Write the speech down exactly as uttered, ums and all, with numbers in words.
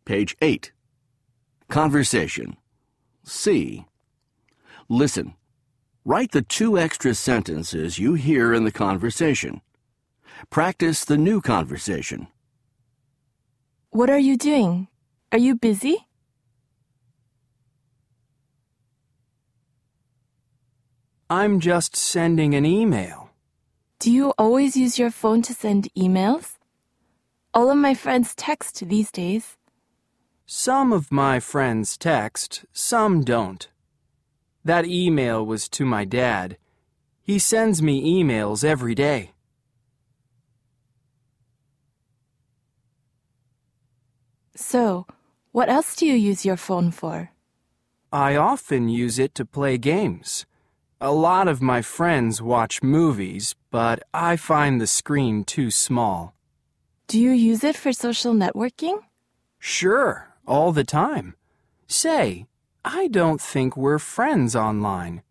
Page eight. Conversation. C. Listen. Write the two extra sentences you hear in the conversation. Practice the new conversation. What are you doing? Are you busy? I'm just sending an email. Do you always use your phone to send emails? All of my friends text these days. Some of my friends text, some don't. That email was to my dad. He sends me emails every day. So, what else do you use your phone for? I often use it to play games. A lot of my friends watch movies, but I find the screen too small. Do you use it for social networking? Sure, all the time. Say, I don't think we're friends online.